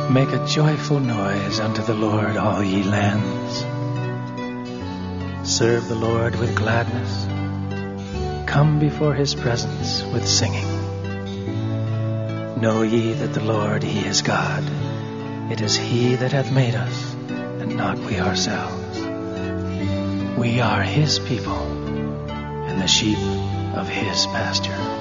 Make a joyful noise unto the Lord, all ye lands. Serve the Lord with gladness. Come before his presence with singing. Know ye that the Lord, he is God. It is he that hath made us, and not we ourselves. We are his people, and the sheep of his pasture.